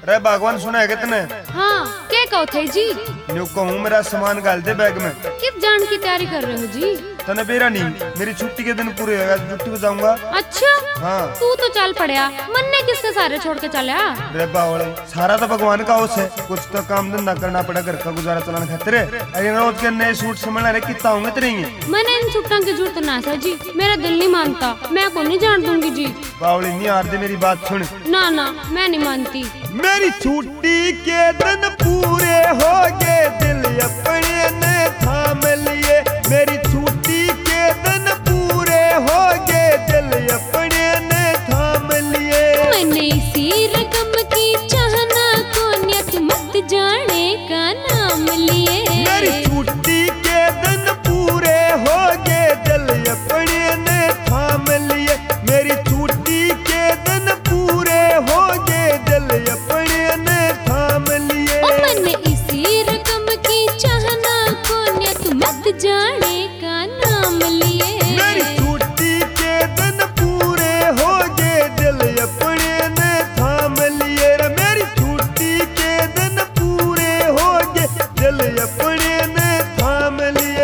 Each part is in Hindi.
रे भगवान सुना है कितने? हाँ क्या कहो थे जी? न्यू कहूँ मेरा सामान डाल दे बैग में। किस जान की तैयारी कर रहे हो जी? तने बेरा नहीं, मेरी छुट्टी के दिन पूरे होगा, छुट्टी को जाऊंगा। अच्छा हाँ तू तो चल पड़या, मन ने किसके सारे छोड़ के चला? रे बावड़े सारा तो भगवान का होश है, कुछ तो काम धंधा करना पड़ा, घर का गुजारा चलाना खातिर। अरे रोज के नए सूट समझ रहे कितना होंगे तेरे? मैंने इन छुट्टा की जरूरत ना था जी, मेरा दिल नहीं मानता, मैं को नहीं जान दूंगी जी। बावड़ी नहीं हार दे, मेरी बात सुन। ना ना मैं नहीं मानती। मेरी छुट्टी के दिन पूरे हो गए, दिल अपने ने थाम लिए। मेरी छुट्टी के दिन पूरे हो गए, दिल अपने ने थाम लिए। मैंने इसी रकम की चाहना को नियत मत जाने का नाम लिए। मेरी छुट्टी के दिन पूरे हो गए, दिल अपने ने थाम लिए। मेरी छुट्टी के दिन पूरे हो गए, दिल अपने ने थाम लिए। मैंने इसी रकम की चाहना को नियत मत जाने का नाम लिए। मेरी छुट्टी के दिन पूरे हो गए, दिल अपने ने थाम लिए। रे मेरी छुट्टी के दिन पूरे हो गए, दिल अपने ने थाम लिए।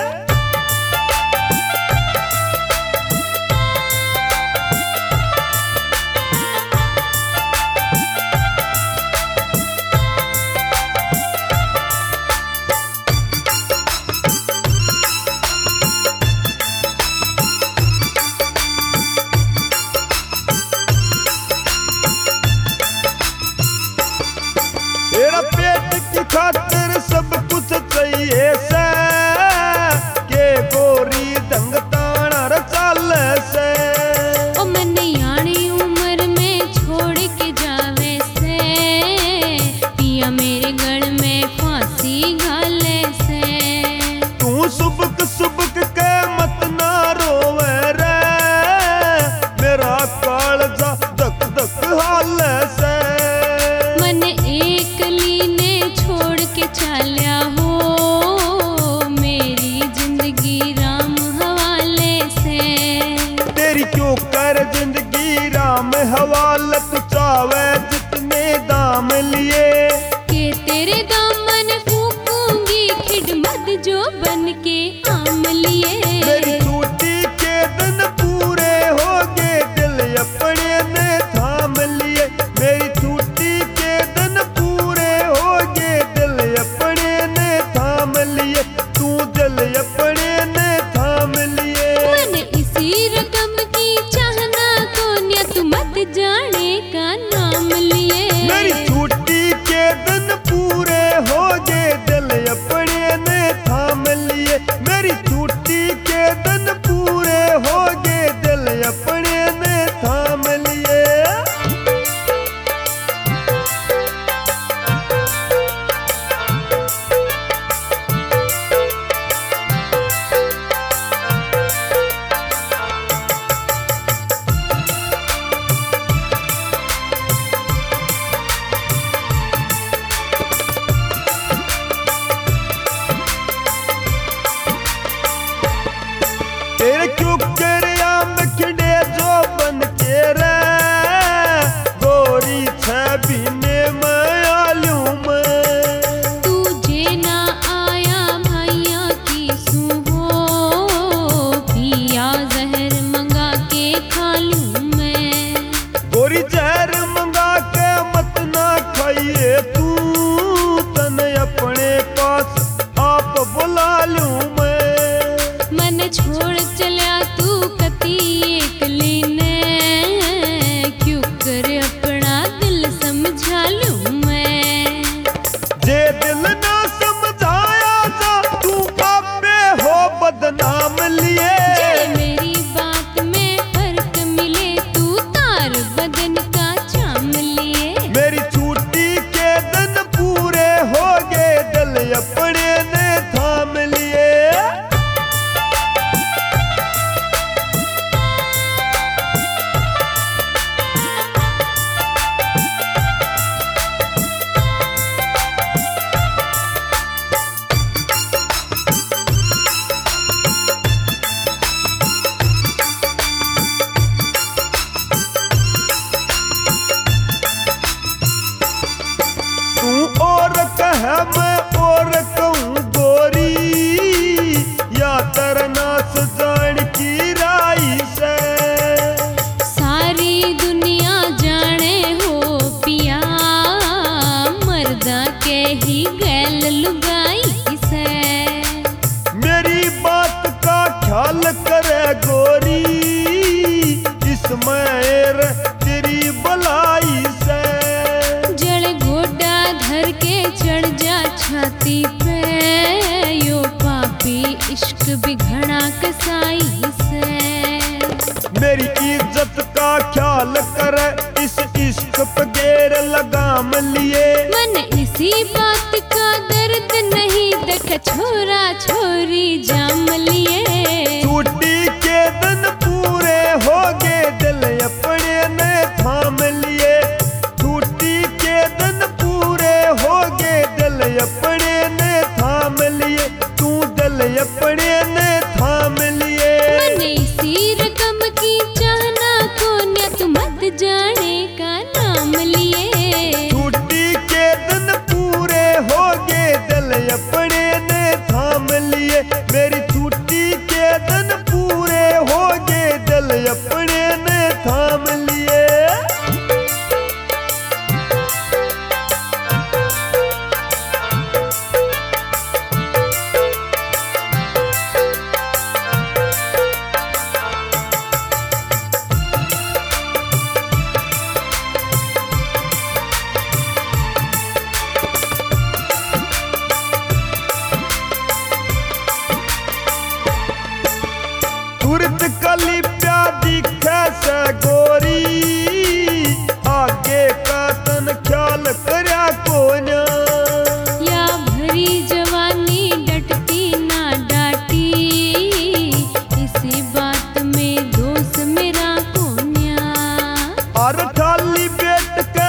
तेरा पेट की खातिर सब कुछ चाहिए से, के गोरी ढंग ताना रे चाल से। ओ मैंने यानी उम्र में छोड़ के जावे से, पिया मेरे गल में फांसी घाले से। तू सुबक सुबक के मत ना रोवे रे, मेरा कालजा धक धक हाल से। मैंने एक लीने छोड़ के चाल्या हो, मेरी जिंदगी राम हवाले से। तेरी क्यों कर जिंदगी राम हवाले, तू चावे जितने दाम लिए। के तेरे दामन फूकूंगी खिदमत जो बन के आम लिए। मेरी छुट्टी के दिन पूरे हो गए, दिल अपने ने थाम लिए। मेरी छुट्टी के दिन पूरे हो गए, दिल अपने ने थाम लिए। तू दिल अपने ने थाम लिए। मैंने इसी रकम की चाहना को नियत मत जाने का नाम लिए। मेरी छुट्टी के दिन पूरे हो गए, दिल अपने ने थाम लिए। मेरी छुट्टी के दिन और कहूँ गोरी या तरनास जान की राई से। सारी दुनिया जाने हो पिया मर्दा के ही गैल लुगाई से। मेरी बात का ख्याल करे गोरी इसमें तेरी भलाई से। जड़ गोडा धर के चढ़ जा छाती पे यो पापी इश्क बिघड़ा कसाई से। मेरी इज्जत का ख्याल करे इस इश्क पे गेर लगाम लिए। मन इसी बात का दर्द नहीं देख छोरा छोरी जाम लिए। छुट्टी के दिन पूरे हो गए दिल अपने ने थाम लिए। छुट्टी के दिन पूरे हो गए दिल अपने ने थाम लिए। तू दिल अपने ने थाम लिए। मन इसी रकम की चाहना को न तू मत जाने का नाम लिए। छुट्टी के दिन पूरे हो गए दिल अपने ने थाम लिए। मेरी छुट्टी के दिन पूरे हो गए दिल अपने ने थाम लिए। तुरंत कली प्या दिखे से गोरी आगे का तन ख्याल करया कोन्या। या भरी जवानी डटती ना डाटी इसी बात में दोस्त मेरा कोन्या। और थाली बेट के